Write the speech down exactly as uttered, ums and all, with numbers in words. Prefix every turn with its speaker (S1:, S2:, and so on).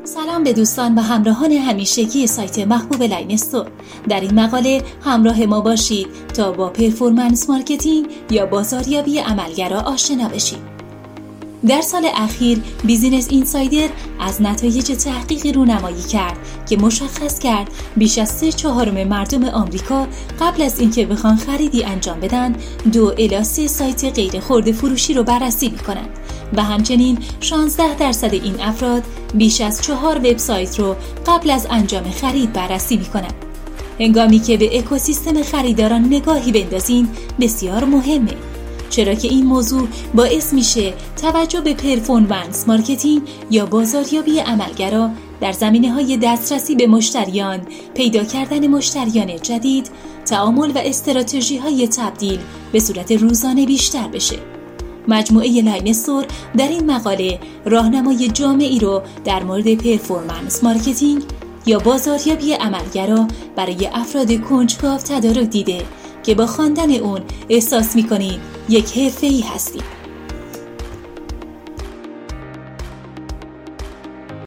S1: سلام به دوستان و همراهان همیشگی سایت محبوب لاین استور. در این مقاله همراه ما باشید تا با پرفورمنس مارکتینگ یا بازاریابی عملگرا آشنا بشید. در سال اخیر بیزینس اینسایدر از نتایج تحقیقی رونمایی کرد که مشخص کرد بیش از سه چهارم مردم آمریکا قبل از اینکه بخوان خریدی انجام بدن دو الی سه سایت غیر خرده فروشی رو بررسی میکنند و همچنین شانزده درصد این افراد بیش از چهار وبسایت رو قبل از انجام خرید بررسی میکنند. هنگامی که به اکوسیستم خریداران نگاهی بندازین بسیار مهمه، چرا که این موضوع باعث میشه توجه به پرفورمنس مارکتینگ یا بازاریابی عملگرا در زمینه‌های دسترسی به مشتریان، پیدا کردن مشتریان جدید، تعامل و استراتژی‌های تبدیل به صورت روزانه بیشتر بشه. مجموعه لاین استور در این مقاله راهنمای جامعی رو در مورد پرفورمنس مارکتینگ یا بازاریابی عملگرا برای افراد کنجکاو تدارک دیده که با خواندن اون احساس می‌کنید یک حرفه‌ای هستید.